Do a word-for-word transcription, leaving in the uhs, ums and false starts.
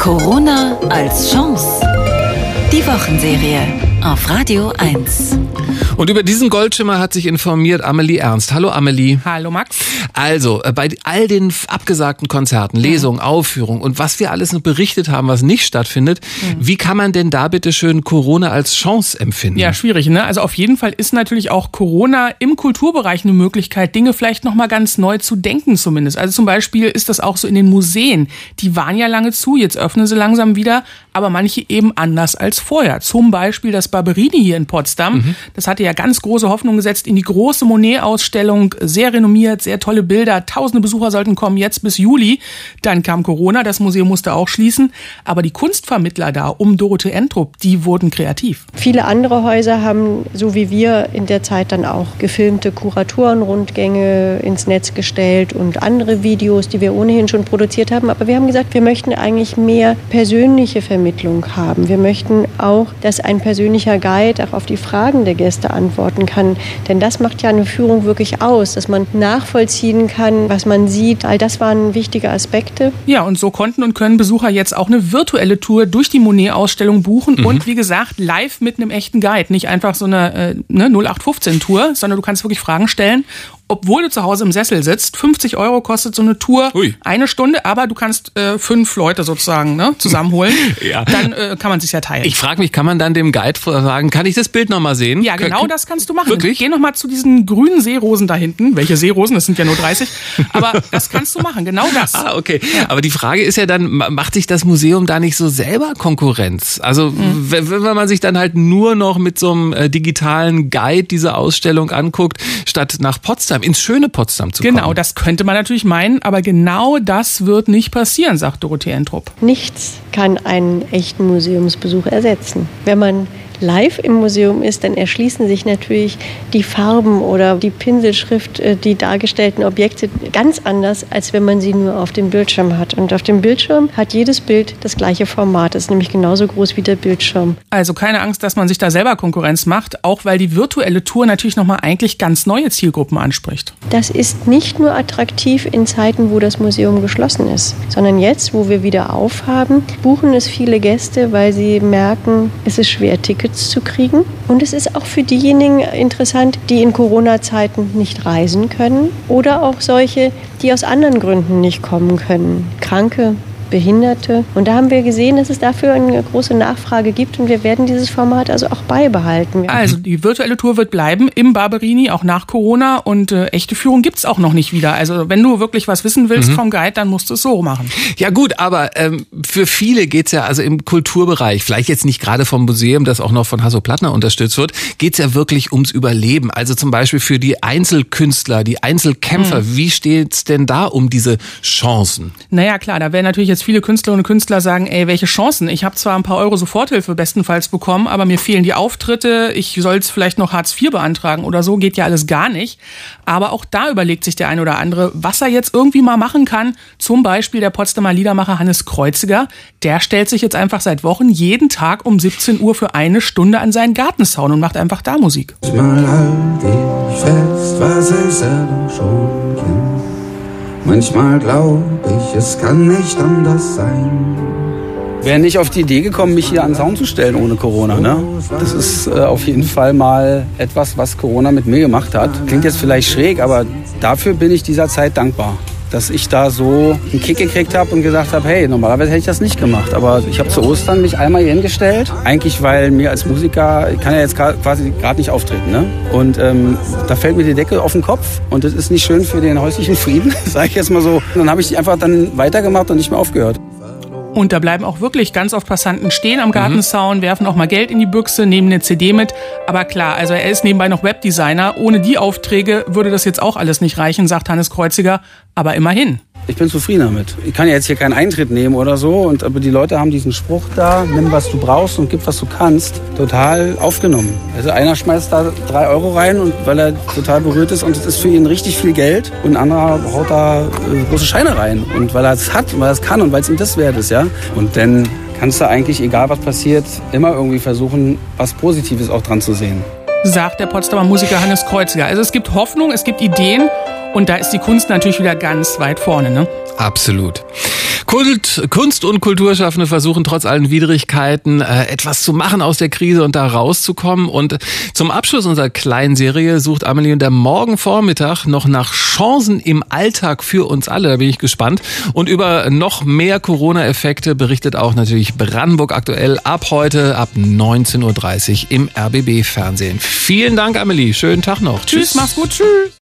Corona als Chance. Die Wochenserie auf Radio eins. Und über diesen Goldschimmer hat sich informiert Amelie Ernst. Hallo Amelie. Hallo Max. Also, bei all den abgesagten Konzerten, Lesungen, Aufführungen und was wir alles noch berichtet haben, was nicht stattfindet, mhm. wie kann man denn da bitte schön Corona als Chance empfinden? Ja, schwierig, ne? Also auf jeden Fall ist natürlich auch Corona im Kulturbereich eine Möglichkeit, Dinge vielleicht nochmal ganz neu zu denken zumindest. Also zum Beispiel ist das auch so in den Museen. Die waren ja lange zu, jetzt öffnen sie langsam wieder, aber manche eben anders als vorher. Zum Beispiel das Barberini hier in Potsdam. Mhm. Das hatte ja ganz große Hoffnung gesetzt in die große Monet-Ausstellung. Sehr renommiert, sehr tolle Bilder. Tausende Besucher sollten kommen, jetzt bis Juli. Dann kam Corona, das Museum musste auch schließen. Aber die Kunstvermittler da um Dorothee Entrup, die wurden kreativ. Viele andere Häuser haben, so wie wir, in der Zeit dann auch gefilmte Kuratorenrundgänge ins Netz gestellt und andere Videos, die wir ohnehin schon produziert haben. Aber wir haben gesagt, wir möchten eigentlich mehr persönliche Vermittlung haben. Wir möchten auch, dass ein persönlicher Guide auch auf die Fragen der Gäste antworten kann. Denn das macht ja eine Führung wirklich aus, dass man nachvollziehen kann, was man sieht. All das waren wichtige Aspekte. Ja, und so konnten und können Besucher jetzt auch eine virtuelle Tour durch die Monet-Ausstellung buchen. Mhm. Und wie gesagt, live mit einem echten Guide. Nicht einfach so eine, äh, ne, null acht fünfzehn Tour, sondern du kannst wirklich Fragen stellen. Obwohl du zu Hause im Sessel sitzt, fünfzig Euro kostet so eine Tour, Ui. eine Stunde, aber du kannst äh, fünf Leute sozusagen ne, zusammenholen, ja. Dann äh, kann man sich ja teilen. Ich frage mich, kann man dann dem Guide sagen, kann ich das Bild nochmal sehen? Ja, genau K- das kannst du machen. Wirklich? Geh nochmal zu diesen grünen Seerosen da hinten. Welche Seerosen? Das sind ja nur dreißig. Aber das kannst du machen, genau das. Ah, okay. Ja. Aber die Frage ist ja dann, macht sich das Museum da nicht so selber Konkurrenz? Also mhm. wenn, wenn man sich dann halt nur noch mit so einem äh, digitalen Guide diese Ausstellung anguckt, statt nach Potsdam, ins schöne Potsdam zu genau, kommen. Das könnte man natürlich meinen, aber genau das wird nicht passieren, sagt Dorothee Entrup. Nichts kann einen echten Museumsbesuch ersetzen. Wenn man live im Museum ist, dann erschließen sich natürlich die Farben oder die Pinselschrift, die dargestellten Objekte ganz anders, als wenn man sie nur auf dem Bildschirm hat. Und auf dem Bildschirm hat jedes Bild das gleiche Format, ist nämlich genauso groß wie der Bildschirm. Also keine Angst, dass man sich da selber Konkurrenz macht, auch weil die virtuelle Tour natürlich nochmal eigentlich ganz neue Zielgruppen anspricht. Das ist nicht nur attraktiv in Zeiten, wo das Museum geschlossen ist, sondern jetzt, wo wir wieder aufhaben, buchen es viele Gäste, weil sie merken, es ist schwer, Tickets zu kriegen. Und es ist auch für diejenigen interessant, die in Corona-Zeiten nicht reisen können oder auch solche, die aus anderen Gründen nicht kommen können. Kranke, Behinderte. Und da haben wir gesehen, dass es dafür eine große Nachfrage gibt und wir werden dieses Format also auch beibehalten. Also die virtuelle Tour wird bleiben im Barberini, auch nach Corona und äh, echte Führung gibt's auch noch nicht wieder. Also wenn du wirklich was wissen willst mhm. vom Guide, dann musst du es so machen. Ja gut, aber ähm, für viele geht's ja also im Kulturbereich, vielleicht jetzt nicht gerade vom Museum, das auch noch von Hasso-Plattner unterstützt wird, geht's ja wirklich ums Überleben. Also zum Beispiel für die Einzelkünstler, die Einzelkämpfer. Mhm. Wie steht's denn da um diese Chancen? Naja klar, da werden natürlich jetzt viele Künstlerinnen und Künstler sagen, ey, welche Chancen? Ich habe zwar ein paar Euro Soforthilfe bestenfalls bekommen, aber mir fehlen die Auftritte, ich soll jetzt vielleicht noch Hartz vier beantragen oder so, geht ja alles gar nicht. Aber auch da überlegt sich der ein oder andere, was er jetzt irgendwie mal machen kann. Zum Beispiel der Potsdamer Liedermacher Hannes Kreuziger, der stellt sich jetzt einfach seit Wochen jeden Tag um siebzehn Uhr für eine Stunde an seinen Gartenzaun und macht einfach da Musik. Manchmal halte ich fest, was ich selber schon kenne. Manchmal glaube ich, es kann nicht anders sein. Wäre nicht auf die Idee gekommen, mich hier an den Zaun zu stellen ohne Corona. Ne? Das ist äh, auf jeden Fall mal etwas, was Corona mit mir gemacht hat. Klingt jetzt vielleicht schräg, aber dafür bin ich dieser Zeit dankbar. Dass ich da so einen Kick gekriegt habe und gesagt habe, hey, normalerweise hätte ich das nicht gemacht. Aber ich habe zu Ostern mich einmal hier hingestellt. Eigentlich, weil mir als Musiker, ich kann ja jetzt quasi gerade nicht auftreten. Ne? Und ähm, da fällt mir die Decke auf den Kopf. Und das ist nicht schön für den häuslichen Frieden, sage ich jetzt mal so. Und dann habe ich einfach dann weitergemacht und nicht mehr aufgehört. Und da bleiben auch wirklich ganz oft Passanten stehen am Gartenzaun, mhm. werfen auch mal Geld in die Büchse, nehmen eine C D mit. Aber klar, also er ist nebenbei noch Webdesigner. Ohne die Aufträge würde das jetzt auch alles nicht reichen, sagt Hannes Kreuziger. Aber immerhin. Ich bin zufrieden damit. Ich kann ja jetzt hier keinen Eintritt nehmen oder so, und aber die Leute haben diesen Spruch da, nimm was du brauchst und gib was du kannst, total aufgenommen. Also einer schmeißt da drei Euro rein, und weil er total berührt ist, und es ist für ihn richtig viel Geld, und ein anderer haut da äh, große Scheine rein, und weil er es hat, weil er es kann und weil es ihm das wert ist, ja. Und dann kannst du eigentlich, egal was passiert, immer irgendwie versuchen, was Positives auch dran zu sehen. Sagt der Potsdamer Musiker Hannes Kreuziger. Also es gibt Hoffnung, es gibt Ideen. Und da ist die Kunst natürlich wieder ganz weit vorne, ne? Absolut. Kult, Kunst- und Kulturschaffende versuchen trotz allen Widrigkeiten äh, etwas zu machen aus der Krise und da rauszukommen. Und zum Abschluss unserer kleinen Serie sucht Amelie und der morgen Vormittag noch nach Chancen im Alltag für uns alle. Da bin ich gespannt. Und über noch mehr Corona-Effekte berichtet auch natürlich Brandenburg aktuell ab heute ab neunzehn Uhr dreißig im R B B-Fernsehen. Vielen Dank, Amelie. Schönen Tag noch. Tschüss, mach's gut. Tschüss.